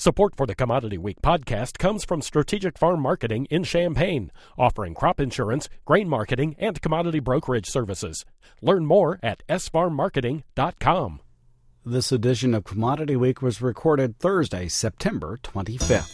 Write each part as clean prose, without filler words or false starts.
Support for the Commodity Week podcast comes from Strategic Farm Marketing in Champaign, offering crop insurance, grain marketing, and commodity brokerage services. Learn more at sfarmmarketing.com. This edition of Commodity Week was recorded Thursday, September 25th.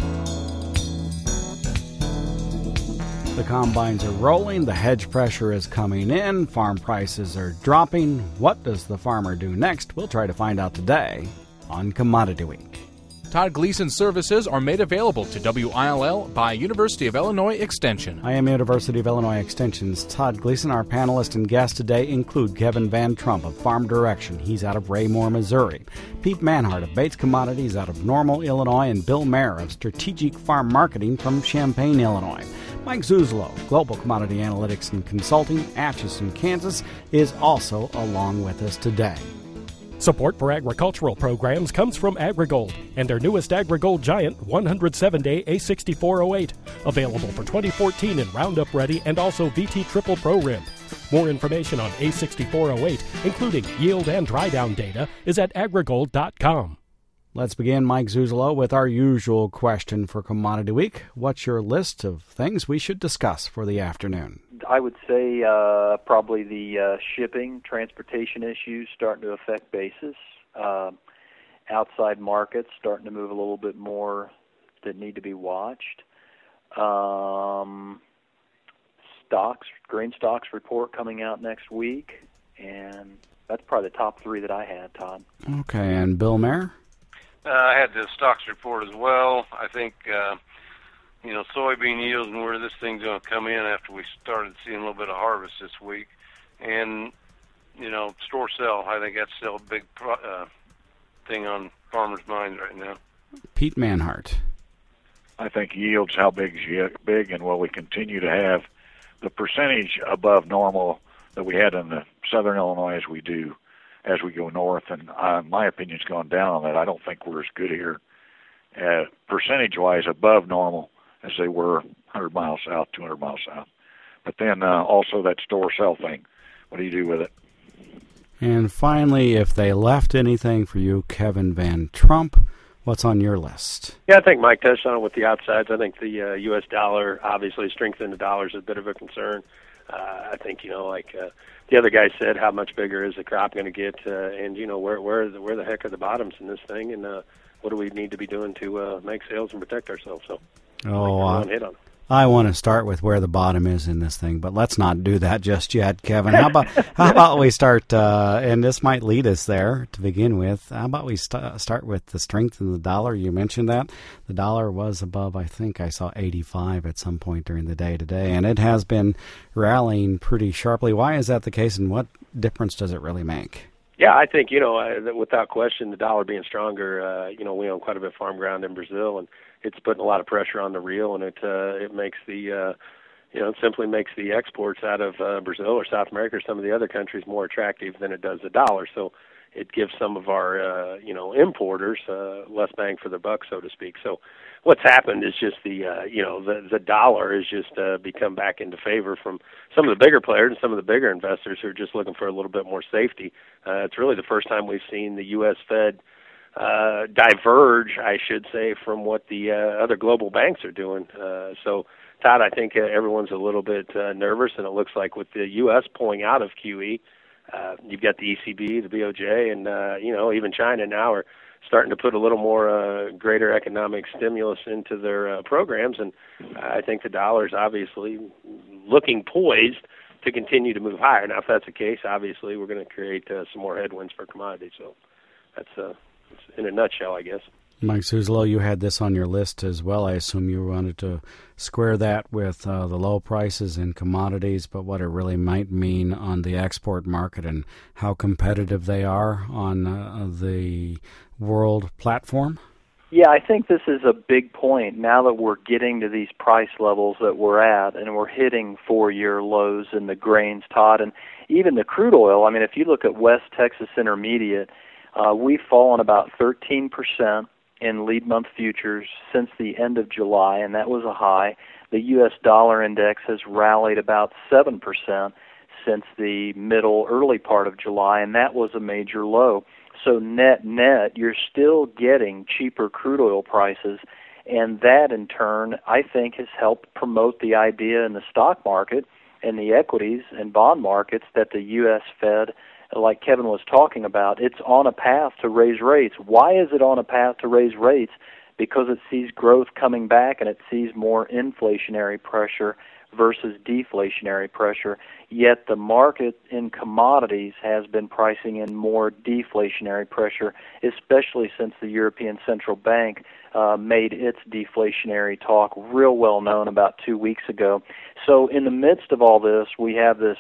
The combines are rolling, the hedge pressure is coming in, farm prices are dropping. What does the farmer do next? We'll try to find out today on Commodity Week. Todd Gleason services are made available to WILL by University of Illinois Extension. I am University of Illinois Extension's Todd Gleason. Our panelists and guests today include Kevin Van Trump of Farm Direction. He's out of Raymore, Missouri. Pete Manhart of Bates Commodities out of Normal, Illinois. And Bill Mayer of Strategic Farm Marketing from Champaign, Illinois. Mike Zuzolo, Global Commodity Analytics and Consulting, Atchison, Kansas, is also along with us today. Support for agricultural programs comes from AgriGold and their newest AgriGold Giant 107-day A6408, available for 2014 in Roundup Ready and also VT Triple Pro Rim. More information on A6408, including yield and dry down data, is at agrigold.com. Let's begin, Mike Zuzolo, with our usual question for Commodity Week. What's your list of things we should discuss for the afternoon? I would say probably the shipping, transportation issues starting to affect basis. Outside markets starting to move a little bit more that need to be watched. Grain stocks report coming out next week. And that's probably the top three that I had, Todd. Okay, and Bill Mayer? I had the stocks report as well. I think, soybean yields and where this thing's going to come in after we started seeing a little bit of harvest this week. And, store sell, I think that's still a big thing on farmers' minds right now. Pete Manhart. I think yields, how big is big, and will we continue to have the percentage above normal that we had in the southern Illinois as we do as we go north, and my opinion's gone down on that. I don't think we're as good here, percentage-wise, above normal as they were 100 miles south, 200 miles south. But then also that store-sell thing. What do you do with it? And finally, if they left anything for you, Kevin Van Trump, what's on your list? Yeah, I think Mike touched on it with the outsides. I think the U.S. dollar, obviously strengthening the dollar is a bit of a concern. I think, the other guy said, how much bigger is the crop going to get, and where the heck are the bottoms in this thing, and what do we need to be doing to make sales and protect ourselves? So, I want to start with where the bottom is in this thing, but let's not do that just yet, Kevin. How about we start, and this might lead us there to begin with. How about we start with the strength in the dollar? You mentioned that the dollar was above, I think I saw 85 at some point during the day today, and it has been rallying pretty sharply. Why is that the case, and what difference does it really make? Yeah, I think, without question, the dollar being stronger, we own quite a bit of farm ground in Brazil, and it's putting a lot of pressure on the real, and it makes it simply makes the exports out of Brazil or South America or some of the other countries more attractive than it does the dollar. So it gives some of our, importers less bang for the buck, so to speak. So what's happened is just the dollar has just become back into favor from some of the bigger players and some of the bigger investors who are just looking for a little bit more safety. It's really the first time we've seen the U.S. Fed diverge, I should say, from what the other global banks are doing. So, Todd, I think everyone's a little bit nervous, and it looks like with the U.S. pulling out of QE, you've got the ECB, the BOJ, and even China now are starting to put a little more greater economic stimulus into their programs, and I think the dollar is obviously looking poised to continue to move higher. Now, if that's the case, obviously we're going to create some more headwinds for commodities. So that's in a nutshell, I guess. Mike Zuzolo, you had this on your list as well. I assume you wanted to square that with the low prices in commodities, but what it really might mean on the export market and how competitive they are on the world platform? Yeah, I think this is a big point now that we're getting to these price levels that we're at, and we're hitting 4-year lows in the grains, Todd, and even the crude oil. I mean, if you look at West Texas Intermediate, we've fallen about 13% in lead month futures since the end of July, and that was a high. The U.S. dollar index has rallied about 7% since the early part of July, and that was a major low. So net, you're still getting cheaper crude oil prices, and that in turn, I think, has helped promote the idea in the stock market and the equities and bond markets that the U.S. Fed, like Kevin was talking about, it's on a path to raise rates. Why is it on a path to raise rates? Because it sees growth coming back and it sees more inflationary pressure versus deflationary pressure, yet the market in commodities has been pricing in more deflationary pressure, especially since the European Central Bank made its deflationary talk real well known about 2 weeks ago. So in the midst of all this, we have this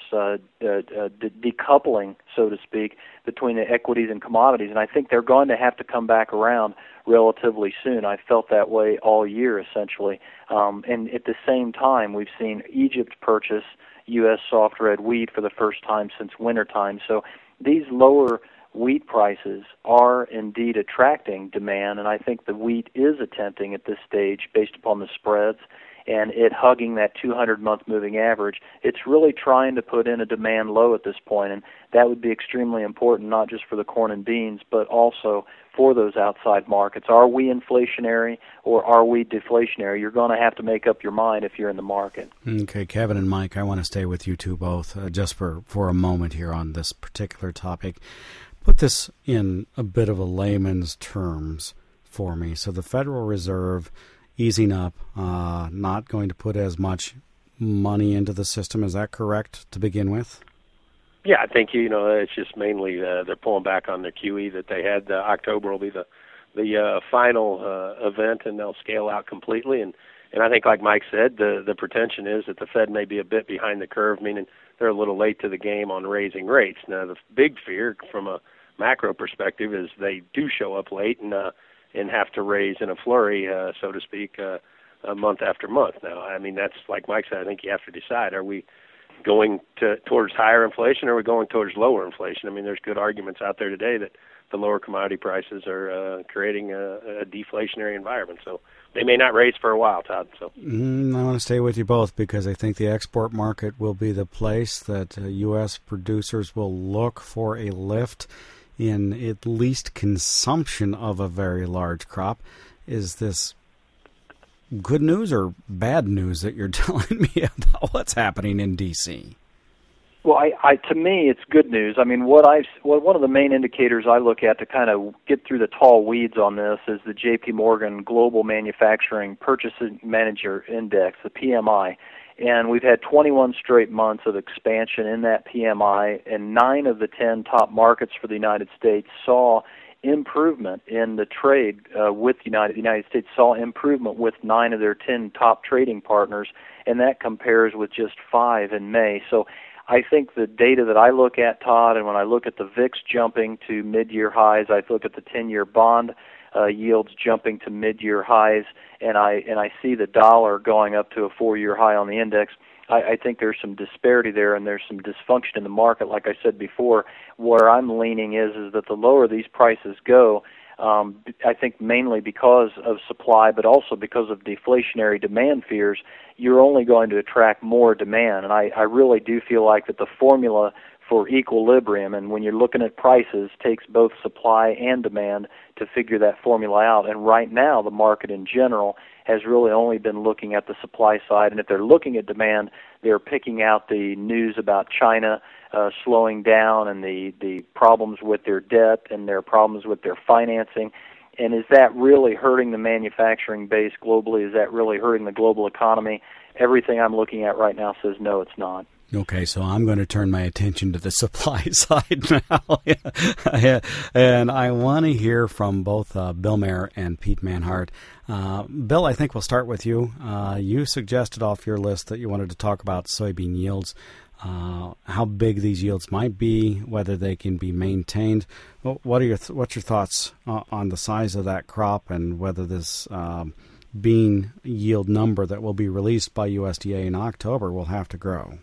decoupling, so to speak, between the equities and commodities, and I think they're going to have to come back around relatively soon. I felt that way all year, essentially. And at the same time, we've seen Egypt purchase U.S. soft red wheat for the first time since wintertime. So these lower wheat prices are indeed attracting demand, and I think the wheat is attempting at this stage, based upon the spreads, and it hugging that 200-month moving average, it's really trying to put in a demand low at this point, and that would be extremely important, not just for the corn and beans, but also for those outside markets. Are we inflationary or are we deflationary? You're going to have to make up your mind if you're in the market. Okay, Kevin and Mike, I want to stay with you two both just for a moment here on this particular topic. Put this in a bit of a layman's terms for me. So the Federal Reserve easing up, not going to put as much money into the system. Is that correct to begin with? Yeah, I think it's just mainly they're pulling back on the QE that they had. October will be the final event, and they'll scale out completely. And I think, like Mike said, the pretension is that the Fed may be a bit behind the curve, meaning they're a little late to the game on raising rates. Now, the big fear from a macro perspective is they do show up late and have to raise in a flurry, so to speak, month after month. Now, I mean, that's like Mike said. I think you have to decide: are we going towards higher inflation, or are we going towards lower inflation? I mean, there's good arguments out there today that the lower commodity prices are creating a deflationary environment. So they may not raise for a while, Todd. So I want to stay with you both because I think the export market will be the place that U.S. producers will look for a lift in at least consumption of a very large crop. Is this good news or bad news that you're telling me about what's happening in D.C.? Well, to me, it's good news. I mean, one of the main indicators I look at to kind of get through the tall weeds on this is the J.P. Morgan Global Manufacturing Purchasing Manager Index, the PMI. And we've had 21 straight months of expansion in that PMI, and 9 of the 10 top markets for the United States saw improvement in the trade with the United States saw improvement with 9 of their 10 top trading partners, and that compares with just 5 in May. So I think the data that I look at, Todd, and when I look at the VIX jumping to mid-year highs, I look at the 10-year bond yields jumping to mid-year highs, and I see the dollar going up to a 4-year high on the index. I think there's some disparity there, and there's some dysfunction in the market. Like I said before, where I'm leaning is that the lower these prices go, I think mainly because of supply, but also because of deflationary demand fears, you're only going to attract more demand. And I really do feel like that the formula for equilibrium, and when you're looking at prices, takes both supply and demand to figure that formula out. And right now, the market in general has really only been looking at the supply side. And if they're looking at demand, they're picking out the news about China slowing down and the problems with their debt and their problems with their financing. And is that really hurting the manufacturing base globally? Is that really hurting the global economy? Everything I'm looking at right now says no, it's not. Okay, so I'm going to turn my attention to the supply side now. And I want to hear from both Bill Mayer and Pete Manhart. Bill, I think we'll start with you. You suggested off your list that you wanted to talk about soybean yields, how big these yields might be, whether they can be maintained. What's your thoughts on the size of that crop and whether this bean yield number that will be released by USDA in October will have to grow?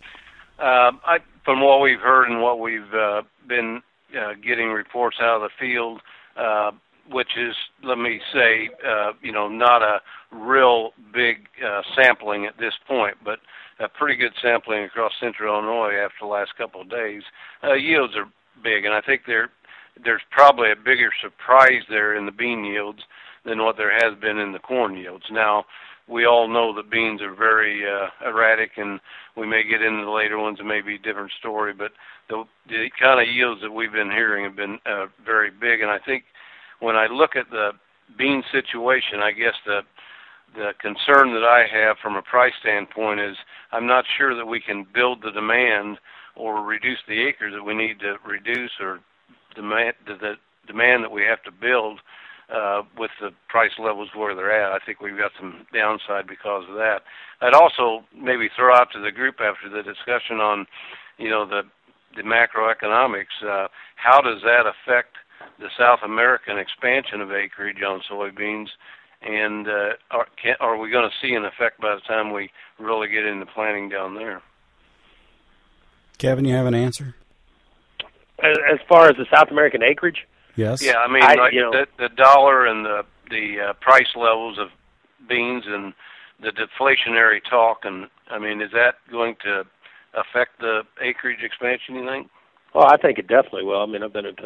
From what we've heard and what we've been getting reports out of the field, which is, let me say, not a real big sampling at this point, but a pretty good sampling across central Illinois after the last couple of days, yields are big, and I think they're there's probably a bigger surprise there in the bean yields than what there has been in the corn yields. Now, we all know that beans are very erratic, and we may get into the later ones. It may be a different story, but the kind of yields that we've been hearing have been very big. And I think when I look at the bean situation, I guess the concern that I have from a price standpoint is I'm not sure that we can build the demand or reduce the acres that we need to reduce, or the demand that we have to build with the price levels where they're at. I think we've got some downside because of that. I'd also maybe throw out to the group after the discussion on, the macroeconomics. How does that affect the South American expansion of acreage on soybeans? And are we going to see an effect by the time we really get into planting down there? Kevin, you have an answer? As far as the South American acreage? Yes. Yeah, I mean, the dollar and the price levels of beans and the deflationary talk, and I mean, is that going to affect the acreage expansion, you think? Well, I think it definitely will. I mean, I've been at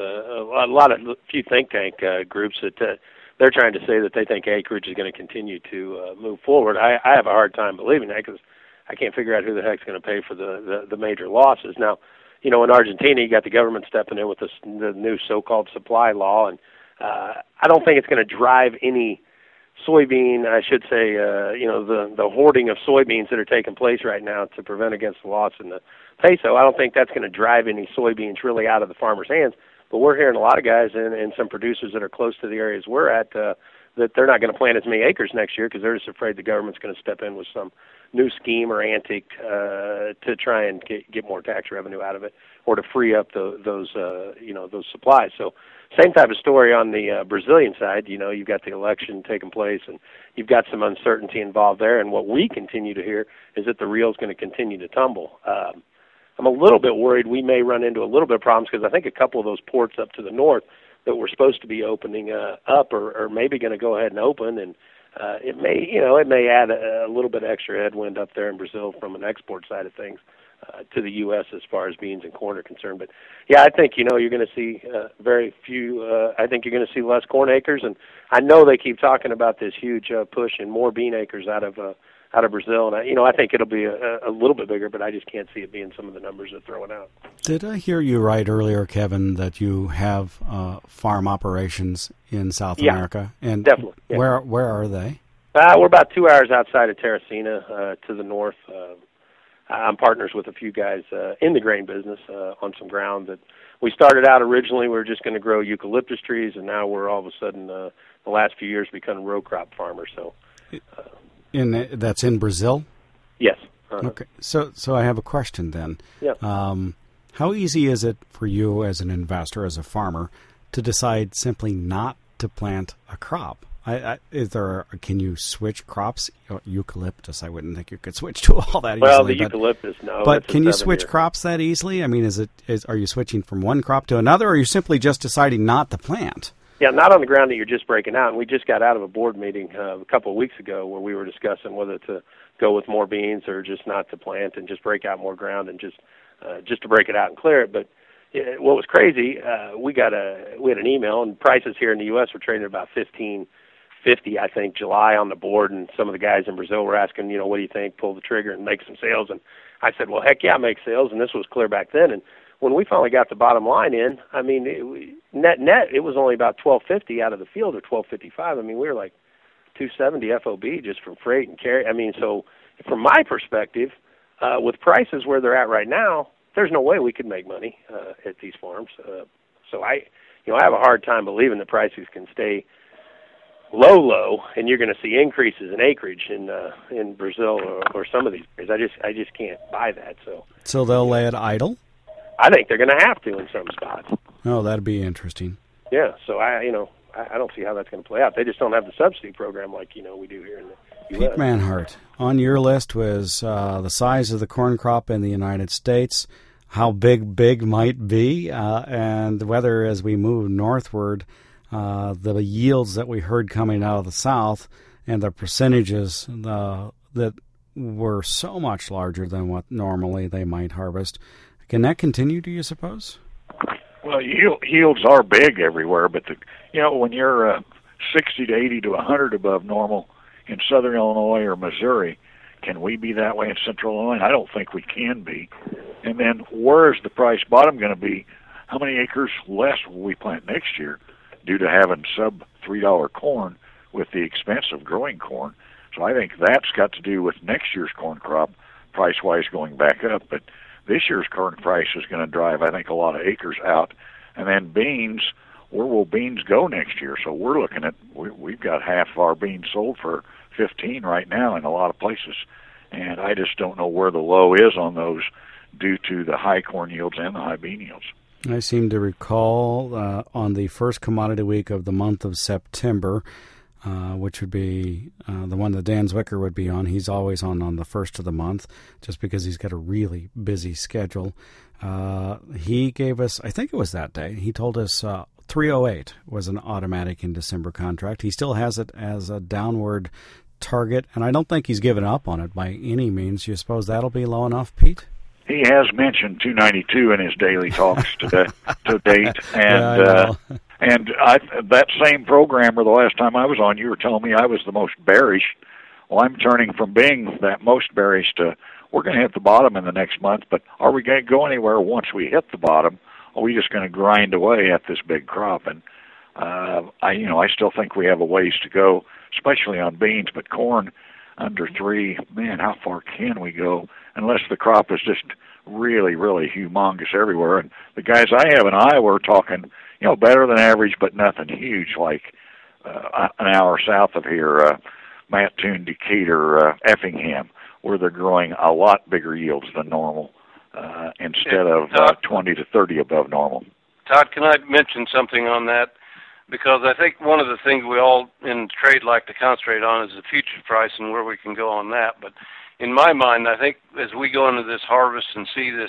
a few think tank groups that they're trying to say that they think acreage is going to continue to move forward. I have a hard time believing that because I can't figure out who the heck's going to pay for the major losses. Now, in Argentina, you got the government stepping in with the new so-called supply law, and I don't think it's going to drive any soybean, I should say, the hoarding of soybeans that are taking place right now to prevent against the loss in the peso. I don't think that's going to drive any soybeans really out of the farmers' hands. But we're hearing a lot of guys and some producers that are close to the areas we're at that they're not going to plant as many acres next year because they're just afraid the government's going to step in with some new scheme or antic to try and get more tax revenue out of it, or to free up those supplies. So same type of story on the Brazilian side. You've got the election taking place, and you've got some uncertainty involved there. And what we continue to hear is that the real's going to continue to tumble. I'm a little bit worried we may run into a little bit of problems because I think a couple of those ports up to the north that were supposed to be opening up are maybe going to go ahead and open, and it may add a little bit of extra headwind up there in Brazil from an export side of things to the U.S. as far as beans and corn are concerned. But yeah, I think you're going to see very few. I think you're going to see less corn acres, and I know they keep talking about this huge push and more bean acres out of Brazil, and I think it'll be a little bit bigger, but I just can't see it being some of the numbers they're throwing out. Did I hear you right earlier, Kevin, that you have farm operations in South America? And definitely. Yeah. Where are they? We're about 2 hours outside of Teresina to the north. I'm partners with a few guys in the grain business on some ground that we started out originally. We were just going to grow eucalyptus trees, and now we're all of a sudden the last few years becoming row crop farmers. So. That's in Brazil? Yes. Okay. So I have a question then. Yeah. How easy is it for you as an investor, as a farmer, to decide simply not to plant a crop? Can you switch crops? Eucalyptus, I wouldn't think you could switch to all that easily. Well, the eucalyptus, no. But can you switch crops that easily? I mean, are you switching from one crop to another, or are you simply just deciding not to plant? Yeah, not on the ground that you're just breaking out. And we just got out of a board meeting a couple of weeks ago where we were discussing whether to go with more beans or just not to plant and just break out more ground and just to break it out and clear it. But what was crazy, we had an email, and prices here in the U.S. were trading at about $15.50, I think, July on the board, and some of the guys in Brazil were asking, what do you think? Pull the trigger and make some sales. And I said, well, heck yeah, make sales. And this was clear back then. And when we finally got the bottom line in, I mean, net, it was only about $12.50 out of the field, or $12.55. I mean, we were like $2.70 FOB just from freight and carry. I mean, so from my perspective, with prices where they're at right now, there's no way we could make money at these farms. So I have a hard time believing the prices can stay low, and you're going to see increases in acreage in Brazil or some of these areas. I just can't buy that. So they'll lay it idle? I think they're going to have to in some spots. Oh, that'd be interesting. Yeah, so I don't see how that's going to play out. They just don't have the subsidy program like we do here in the U.S. Pete Manhart, on your list was the size of the corn crop in the United States, how big might be, and whether as we move northward, the yields that we heard coming out of the South and the percentages that were so much larger than what normally they might harvest. Can that continue, do you suppose? Well, yields are big everywhere, but when you're 60 to 80 to 100 above normal in southern Illinois or Missouri, can we be that way in central Illinois? I don't think we can be. And then where is the price bottom going to be? How many acres less will we plant next year due to having sub $3 corn with the expense of growing corn? So I think that's got to do with next year's corn crop price-wise going back up. But this year's corn price is going to drive, I think, a lot of acres out. And then beans, where will beans go next year? So we're looking at, we've got half of our beans sold for 15 right now in a lot of places. And I just don't know where the low is on those due to the high corn yields and the high bean yields. I seem to recall on the first commodity week of the month of September, which would be the one that Dan Zwicker would be on. He's always on the first of the month just because he's got a really busy schedule. He gave us, I think it was that day, he told us 308 was an automatic in December contract. He still has it as a downward target, and I don't think he's given up on it by any means. You suppose that'll be low enough, Pete? He has mentioned 292 in his daily talks to date, and that same programmer the last time I was on, you were telling me I was the most bearish. Well, I'm turning from being that most bearish to we're going to hit the bottom in the next month, but are we going to go anywhere once we hit the bottom? Or are we just going to grind away at this big crop? And I still think we have a ways to go, especially on beans, but corn under 3, man, how far can we go? Unless the crop is just really, really humongous everywhere. And the guys I have in Iowa are talking, better than average, but nothing huge, like an hour south of here, Mattoon, Decatur, Effingham, where they're growing a lot bigger yields than normal instead of 20 to 30 above normal. Todd, can I mention something on that? Because I think one of the things we all in trade like to concentrate on is the future price and where we can go on that. But in my mind, I think as we go into this harvest and see this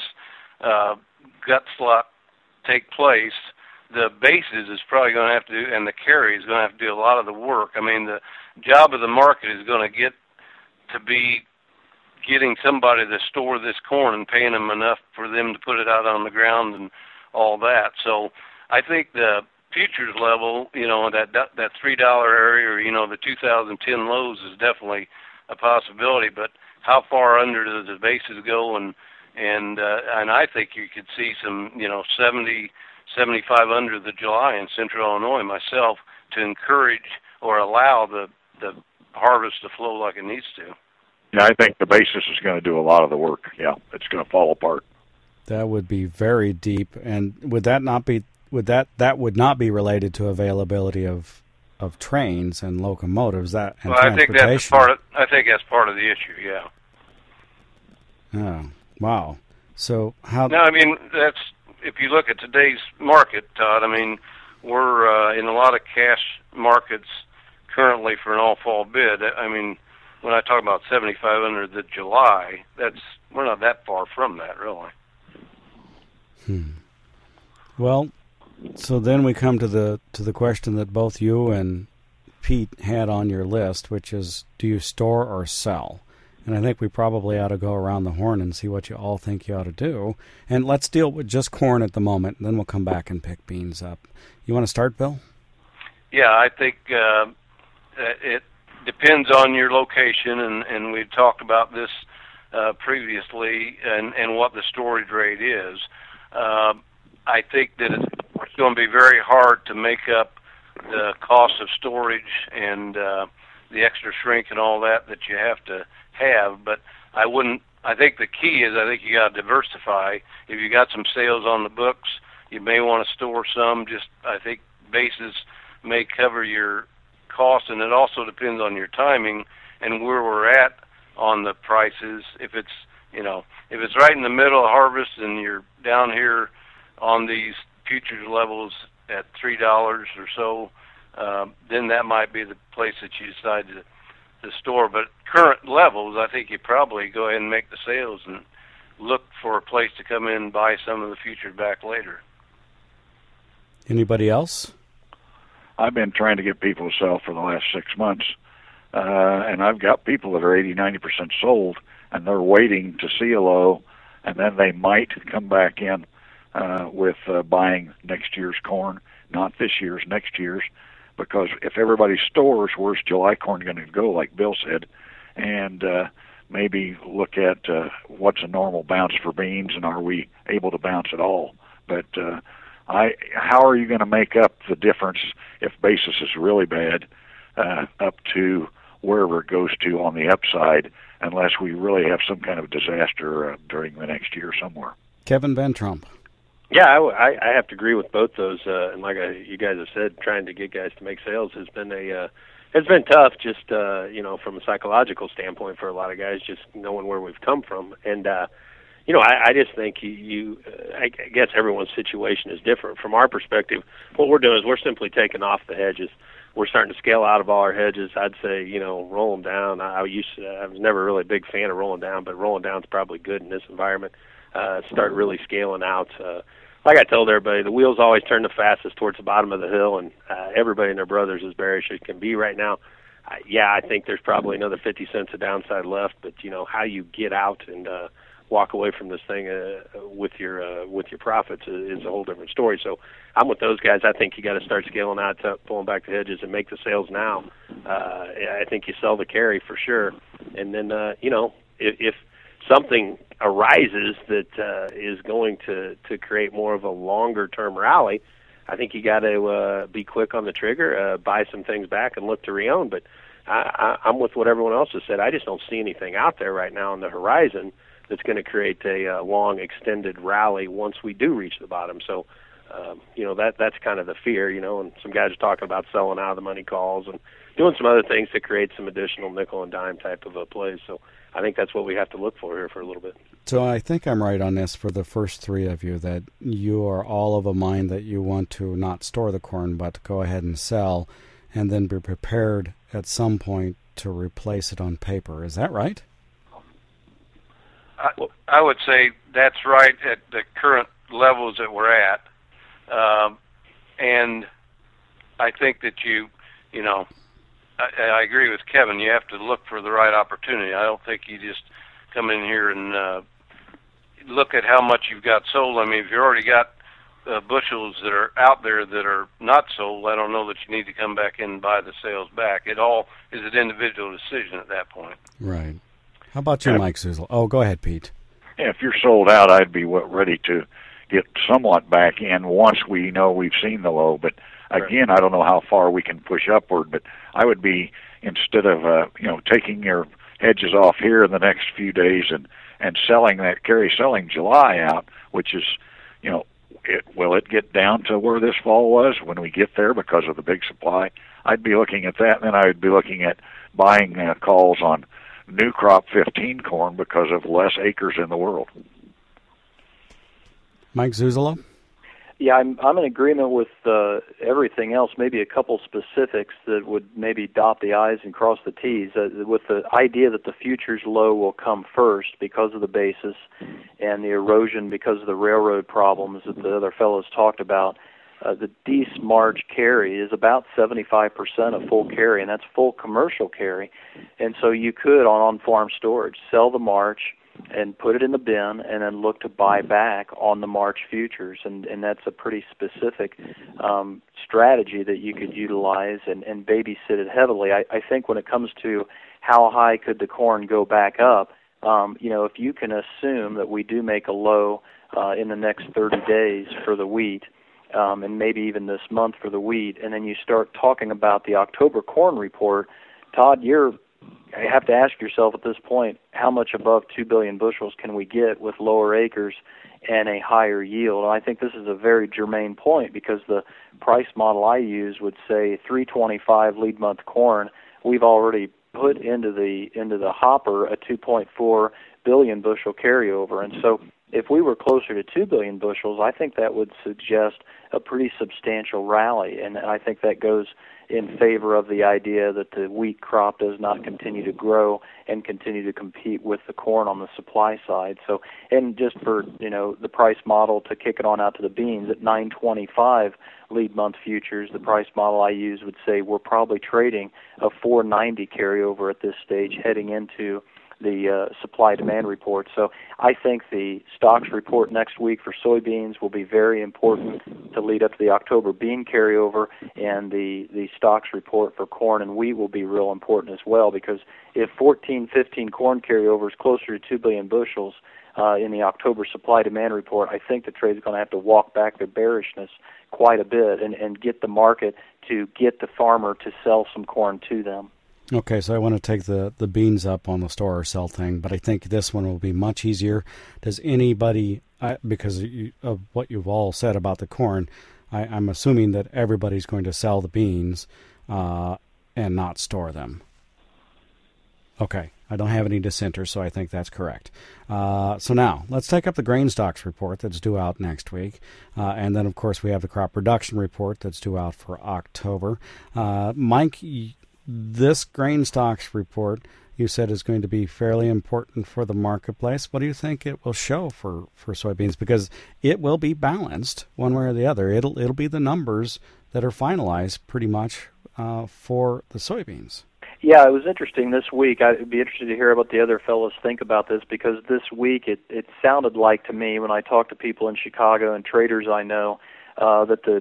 gut slot take place, the basis is probably going to have to do, and the carry is going to have to do a lot of the work. I mean, the job of the market is going to get to be getting somebody to store this corn and paying them enough for them to put it out on the ground and all that. So I think the futures level, that $3 area or, the 2010 lows is definitely a possibility, but how far under does the bases go? And I think you could see some, 70, 75 under the July in central Illinois myself to encourage or allow the harvest to flow like it needs to. Yeah, I think the basis is going to do a lot of the work. Yeah, it's going to fall apart. That would be very deep, and would that would not be related to availability of trains and locomotives and transportation? I think that's part of the issue. Yeah. Oh, wow. So how? No, I mean that's if you look at today's market, Todd. I mean we're in a lot of cash markets currently for an all-fall bid. I mean when I talk about 75 under the July, we're not that far from that really. Well, so then we come to the question that both you and Pete had on your list, which is, do you store or sell? And I think we probably ought to go around the horn and see what you all think you ought to do. And let's deal with just corn at the moment, and then we'll come back and pick beans up. You want to start, Bill? Yeah, I think it depends on your location, and we've talked about this previously, and what the storage rate is. I think that it's going to be very hard to make up the cost of storage and the extra shrink and all that you have to have. But I think the key is you got to diversify. If you got some sales on the books, you may want to store some. I think basis may cover your cost, and it also depends on your timing and where we're at on the prices. If it's right in the middle of harvest and you're down here on these futures levels at $3 or so, then that might be the place that you decide to store. But current levels, I think you probably go ahead and make the sales and look for a place to come in and buy some of the futures back later. Anybody else? I've been trying to get people to sell for the last 6 months, and I've got people that are 80, 90% sold, and they're waiting to see a low, and then they might come back in. with buying next year's corn, not this year's, next year's, because if everybody stores, where's July corn going to go, like Bill said, and maybe look at what's a normal bounce for beans, and are we able to bounce at all? But how are you going to make up the difference if basis is really bad up to wherever it goes to on the upside, unless we really have some kind of disaster during the next year somewhere? Kevin Van Trump. Yeah, I have to agree with both those. And like you guys have said, trying to get guys to make sales has been it's been tough. Just from a psychological standpoint for a lot of guys, just knowing where we've come from. And I just think I guess everyone's situation is different. From our perspective, what we're doing is we're simply taking off the hedges. We're starting to scale out of all our hedges. I'd say, roll them down. I was never really a big fan of rolling down, but rolling down is probably good in this environment. Start really scaling out. Like I told everybody, the wheels always turn the fastest towards the bottom of the hill, and everybody and their brothers is bearish as can be right now. I think there's probably another 50 cents of downside left, but how you get out and walk away from this thing with your profits is a whole different story. So I'm with those guys. I think you got to start scaling out, pulling back the hedges, and make the sales now. I think you sell the carry for sure, and then if something arises that is going to create more of a longer term rally, I think you got to be quick on the trigger, buy some things back, and look to reown. But I'm with what everyone else has said. I just don't see anything out there right now on the horizon that's going to create a long, extended rally once we do reach the bottom. So, that's kind of the fear, and some guys are talking about selling out of the money calls and doing some other things to create some additional nickel and dime type of a plays. So I think that's what we have to look for here for a little bit. So I think I'm right on this for the first three of you, that you are all of a mind that you want to not store the corn, but go ahead and sell, and then be prepared at some point to replace it on paper. Is that right? I would say that's right at the current levels that we're at. And I think that I agree with Kevin. You have to look for the right opportunity. I don't think you just come in here and look at how much you've got sold. I mean, if you already got bushels that are out there that are not sold, I don't know that you need to come back in and buy the sales back. It all is an individual decision at that point. Right. How about you, Mike Suzel? Oh, go ahead, Pete. Yeah, if you're sold out, I'd be ready to get somewhat back in once we know we've seen the low. But again, I don't know how far we can push upward, but I would be, instead of taking your hedges off here in the next few days and selling July out, which is, will it get down to where this fall was when we get there because of the big supply? I'd be looking at that, and then I would be looking at buying calls on new crop 15 corn because of less acres in the world. Mike Zuzolo? Yeah, I'm in agreement with everything else. Maybe a couple specifics that would maybe dot the I's and cross the T's, with the idea that the futures low will come first because of the basis and the erosion because of the railroad problems that the other fellows talked about. The Dees March carry is about 75% of full carry, and that's full commercial carry. And so you could, on farm storage, sell the March and put it in the bin and then look to buy back on the March futures. And that's a pretty specific strategy that you could utilize and babysit it heavily. I think when it comes to how high could the corn go back up, if you can assume that we do make a low in the next 30 days for the wheat, and maybe even this month for the wheat, and then you start talking about the October corn report, Todd, you have to ask yourself at this point, how much above 2 billion bushels can we get with lower acres and a higher yield? And I think this is a very germane point, because the price model I use would say 325 lead month corn. We've already put into the hopper a 2.4 billion bushel carryover, and so if we were closer to 2 billion bushels, I think that would suggest a pretty substantial rally, and I think that goes in favor of the idea that the wheat crop does not continue to grow and continue to compete with the corn on the supply side. So, and just for, the price model to kick it on out to the beans at 925 lead month futures, the price model I use would say we're probably trading a 490 carryover at this stage heading into the supply-demand report. So I think the stocks report next week for soybeans will be very important to lead up to the October bean carryover, and the stocks report for corn and wheat will be real important as well, because if 14-15 corn carryover is closer to 2 billion bushels in the October supply-demand report, I think the trade's going to have to walk back their bearishness quite a bit and get the market to get the farmer to sell some corn to them. Okay, so I want to take the beans up on the store or sell thing, but I think this one will be much easier. Does anybody, because of what you've all said about the corn, I'm assuming that everybody's going to sell the beans and not store them. Okay, I don't have any dissenters, so I think that's correct. So now, let's take up the grain stocks report that's due out next week. And then, of course, we have the crop production report that's due out for October. Mike, this grain stocks report, you said, is going to be fairly important for the marketplace. What do you think it will show for soybeans? Because it will be balanced one way or the other. It'll be the numbers that are finalized pretty much for the soybeans. Yeah, it was interesting this week. I'd be interested to hear what the other fellows think about this, because this week it sounded like to me, when I talked to people in Chicago and traders I know, that the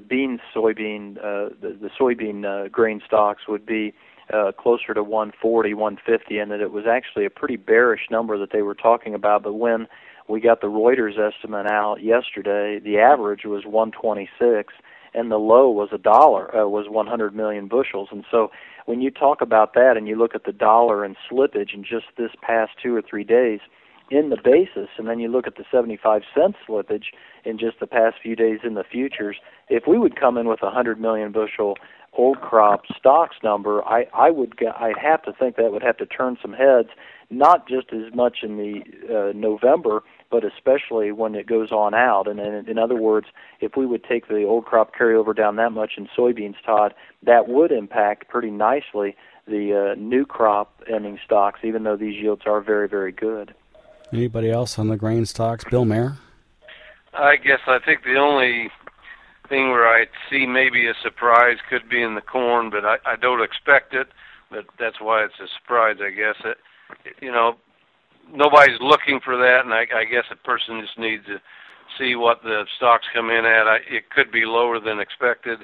soybean grain stocks would be closer to 140, 150, and that it was actually a pretty bearish number that they were talking about. But when we got the Reuters estimate out yesterday, the average was 126, and the low was was 100 million bushels. And so when you talk about that and you look at the dollar and slippage in just this past 2 or 3 days in the basis, and then you look at the 75-cent slippage in just the past few days in the futures, if we would come in with 100 million bushel old crop stocks number, I'd have to think that would have to turn some heads, not just as much in the November, but especially when it goes on out. And in other words, if we would take the old crop carryover down that much in soybeans, Todd, that would impact pretty nicely the new crop ending stocks, even though these yields are very, very good. Anybody else on the grain stocks? Bill Mayer? I guess I think the only thing where I see maybe a surprise could be in the corn, but I don't expect it. But that's why it's a surprise, I guess. Nobody's looking for that, and I guess a person just needs to see what the stocks come in at. It could be lower than expected.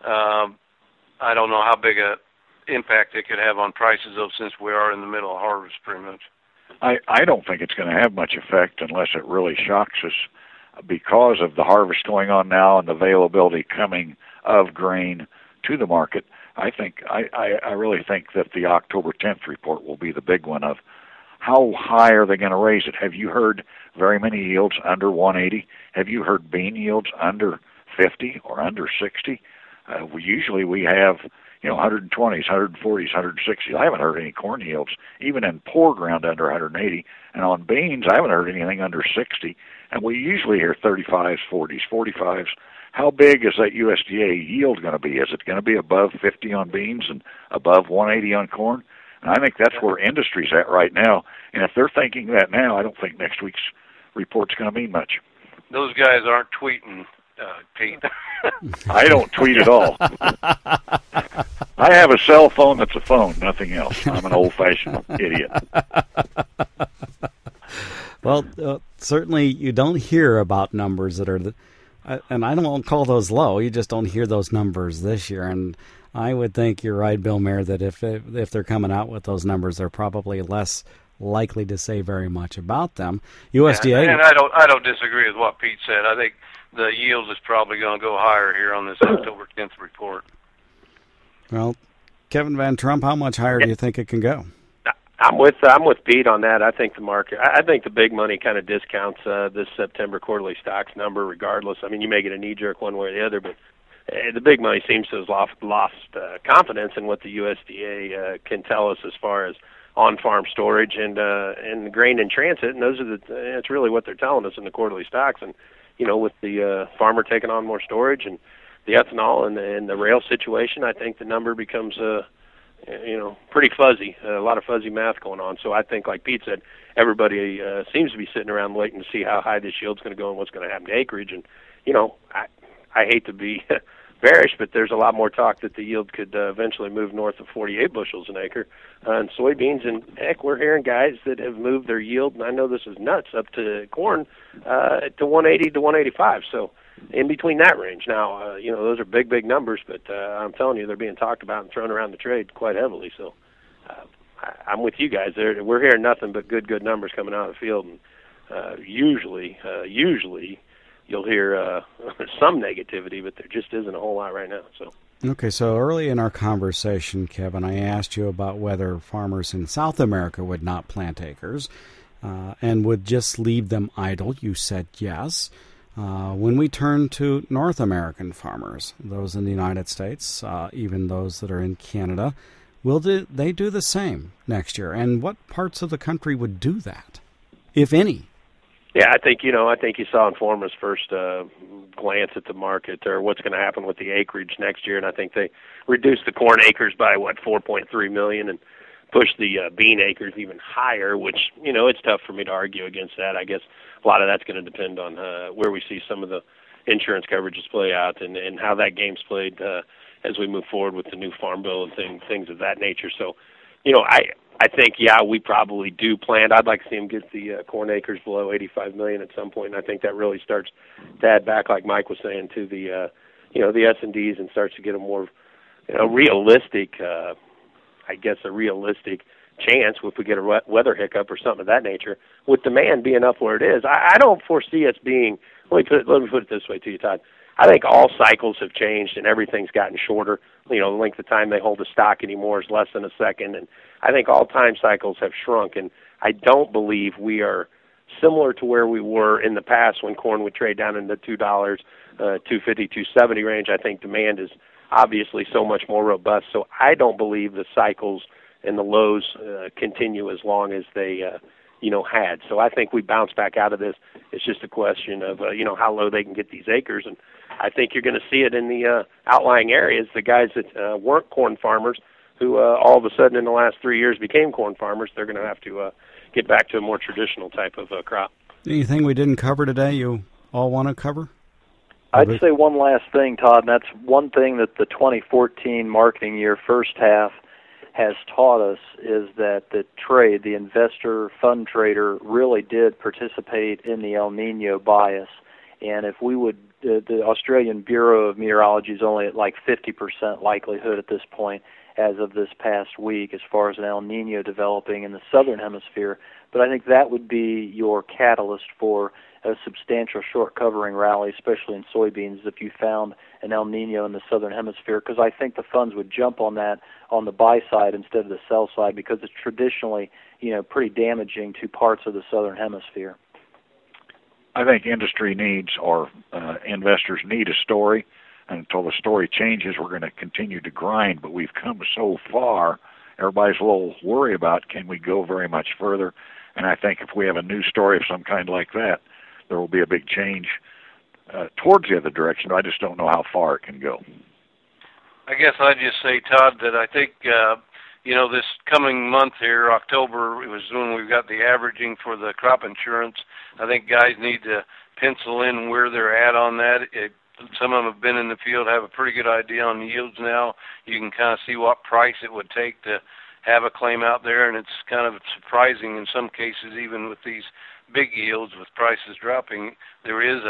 I don't know how big a impact it could have on prices, though, since we are in the middle of harvest pretty much. I don't think it's going to have much effect unless it really shocks us, because of the harvest going on now and the availability coming of grain to the market. I really think that the October 10th report will be the big one of how high are they going to raise it. Have you heard very many yields under 180? Have you heard bean yields under 50 or under 60? Usually we have 120s, 140s, 160s. I haven't heard any corn yields, even in poor ground, under 180. And on beans, I haven't heard anything under 60. And we usually hear 35s, 40s, 45s. How big is that USDA yield going to be? Is it going to be above 50 on beans and above 180 on corn? And I think that's where industry's at right now. And if they're thinking that now, I don't think next week's report's going to mean much. Those guys aren't tweeting, Pete. I don't tweet at all. I have a cell phone that's a phone, nothing else. I'm an old-fashioned idiot. Well, certainly you don't hear about numbers that are, and I don't call those low. You just don't hear those numbers this year. And I would think you're right, Bill Mayer, that if they're coming out with those numbers, they're probably less likely to say very much about them. USDA, and I don't disagree with what Pete said. I think the yields is probably going to go higher here on this October 10th report. Well, Kevin Van Trump, how much higher do you think it can go? I'm with Pete on that. I think the market, I think the big money kind of discounts this September quarterly stocks number regardless. I mean, you may get a knee-jerk one way or the other, but the big money seems to have lost confidence in what the USDA can tell us as far as on-farm storage and grain in transit, and those are it's really what they're telling us in the quarterly stocks. And with the farmer taking on more storage and the ethanol and the rail situation, I think the number becomes pretty fuzzy. A lot of fuzzy math going on. So I think, like Pete said, everybody seems to be sitting around waiting to see how high this yield's going to go and what's going to happen to acreage. And I hate to be bearish, but there's a lot more talk that the yield could eventually move north of 48 bushels an acre on soybeans. And heck, we're hearing guys that have moved their yield, and I know this is nuts, up to corn to 180 to 185. So in between that range. Now, those are big numbers, but I'm telling you, they're being talked about and thrown around the trade quite heavily. So I'm with you guys. We're hearing nothing but good numbers coming out of the field, and usually you'll hear some negativity, but there just isn't a whole lot right now. So. Okay, so early in our conversation, Kevin, I asked you about whether farmers in South America would not plant acres and would just leave them idle. You said yes. When we turn to North American farmers, those in the United States, even those that are in Canada, will they do the same next year? And what parts of the country would do that, if any? Yeah, I think you saw Informa's first glance at the market, or what's going to happen with the acreage next year, and I think they reduced the corn acres by 4.3 million, and pushed the bean acres even higher. Which it's tough for me to argue against that. I guess a lot of that's going to depend on where we see some of the insurance coverages play out, and how that game's played as we move forward with the new farm bill and things of that nature. So, I think, we probably do plant. I'd like to see them get the corn acres below 85 million at some point, and I think that really starts to add back, like Mike was saying, to the the S&Ds, and starts to get a more realistic, a realistic chance if we get a weather hiccup or something of that nature, with demand being up where it is. I don't foresee us being. Let me put it this way to you, Todd. I think all cycles have changed and everything's gotten shorter. The length of time they hold a stock anymore is less than a second, and I think all time cycles have shrunk, and I don't believe we are similar to where we were in the past when corn would trade down in the $2, $2.50, $2.70 range. I think demand is obviously so much more robust, so I don't believe the cycles and the lows continue as long as they had. So I think we bounce back out of this. It's just a question of how low they can get these acres, and I think you're going to see it in the outlying areas. The guys that weren't corn farmers, who all of a sudden in the last 3 years became corn farmers, they're going to have to get back to a more traditional type of crop. Anything we didn't cover today you all want to cover? I'd say one last thing, Todd, and that's one thing that the 2014 marketing year first half has taught us, is that the investor fund trader really did participate in the El Nino bias. And if we would, the Australian Bureau of Meteorology is only at 50% likelihood at this point as of this past week as far as an El Nino developing in the southern hemisphere. But I think that would be your catalyst for a substantial short covering rally, especially in soybeans, if you found an El Nino in the southern hemisphere, because I think the funds would jump on that on the buy side instead of the sell side, because it's traditionally, pretty damaging to parts of the southern hemisphere. I think industry needs, or investors need, a story. And until the story changes, we're going to continue to grind. But we've come so far, everybody's a little worried about, can we go very much further? And I think if we have a new story of some kind like that, there will be a big change towards the other direction. I just don't know how far it can go. I guess I'd just say, Todd, that I think, this coming month here, October, it was when we've got the averaging for the crop insurance. I think guys need to pencil in where they're at on that. Some of them have been in the field, have a pretty good idea on yields now. You can kind of see what price it would take to have a claim out there, and it's kind of surprising in some cases, even with these big yields with prices dropping, there is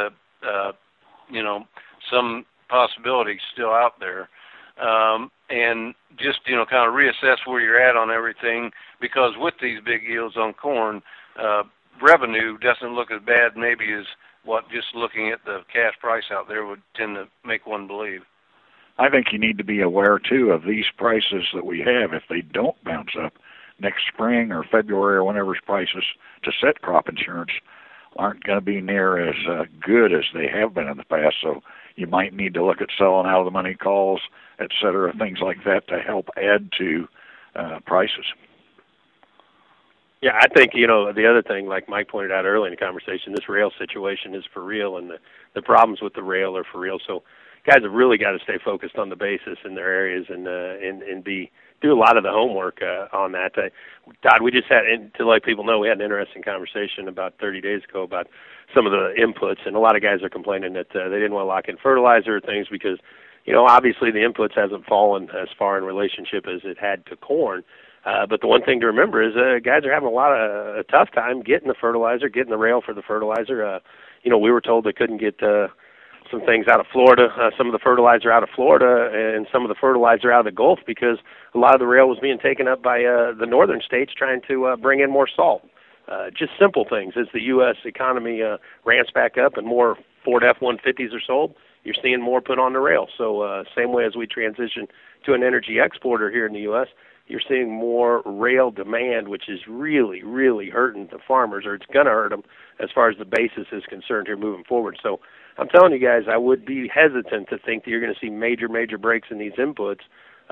some possibility still out there. And just, kind of reassess where you're at on everything, because with these big yields on corn, revenue doesn't look as bad maybe as what just looking at the cash price out there would tend to make one believe. I think you need to be aware, too, of these prices that we have. If they don't bounce up next spring or February or whenever prices to set crop insurance aren't going to be near as good as they have been in the past. So you might need to look at selling out of the money calls, et cetera, things like that to help add to prices. Yeah, I think, the other thing, like Mike pointed out early in the conversation, this rail situation is for real, and the problems with the rail are for real. So guys have really got to stay focused on the basis in their areas and do a lot of the homework on that. Todd, we just had, to let people know, we had an interesting conversation about 30 days ago about some of the inputs, and a lot of guys are complaining that they didn't want to lock in fertilizer or things because obviously the inputs hasn't fallen as far in relationship as it had to corn. But the one thing to remember is guys are having a tough time getting the fertilizer, getting the rail for the fertilizer. We were told they couldn't get some things out of Florida, some of the fertilizer out of Florida, and some of the fertilizer out of the Gulf, because a lot of the rail was being taken up by the northern states trying to bring in more salt. Just simple things. As the U.S. economy ramps back up and more Ford F-150s are sold, you're seeing more put on the rail. So same way as we transition to an energy exporter here in the U.S., you're seeing more rail demand, which is really, really hurting the farmers, or it's going to hurt them as far as the basis is concerned here moving forward. So I'm telling you guys, I would be hesitant to think that you're going to see major breaks in these inputs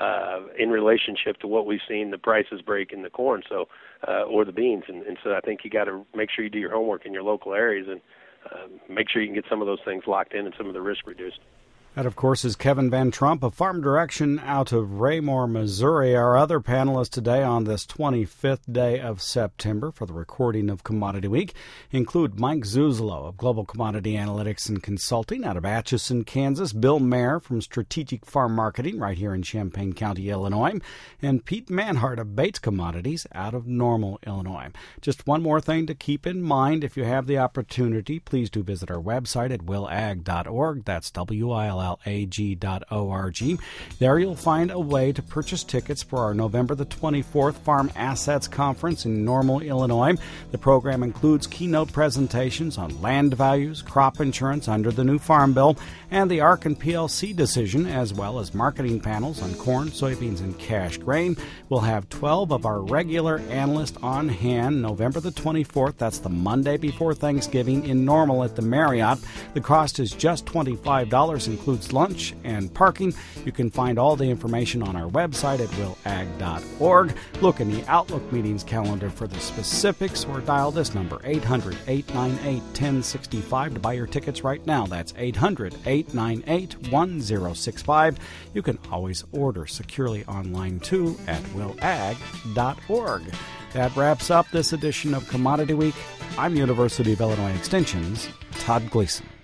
in relationship to what we've seen the prices break in the corn, or the beans. And so I think you got to make sure you do your homework in your local areas and make sure you can get some of those things locked in and some of the risk reduced. That, of course, is Kevin Van Trump of Farm Direction out of Raymore, Missouri. Our other panelists today on this 25th day of September for the recording of Commodity Week include Mike Zuzolo of Global Commodity Analytics and Consulting out of Atchison, Kansas, Bill Mayer from Strategic Farm Marketing right here in Champaign County, Illinois, and Pete Manhart of Bates Commodities out of Normal, Illinois. Just one more thing to keep in mind, if you have the opportunity, please do visit our website at willag.org. That's WILL. ag.org. There you'll find a way to purchase tickets for our November the 24th Farm Assets Conference in Normal, Illinois. The program includes keynote presentations on land values, crop insurance under the new Farm Bill, and the ARC and PLC decision, as well as marketing panels on corn, soybeans, and cash grain. We'll have 12 of our regular analysts on hand November the 24th. That's the Monday before Thanksgiving in Normal at the Marriott. The cost is just $25, includes lunch and parking. You can find all the information on our website at willag.org. Look in the Outlook meetings calendar for the specifics, or dial this number, 800-898-1065, to buy your tickets right now. That's 800-898-1065. You can always order securely online, too, at willag.org. That wraps up this edition of Commodity Week. I'm University of Illinois Extension's Todd Gleason.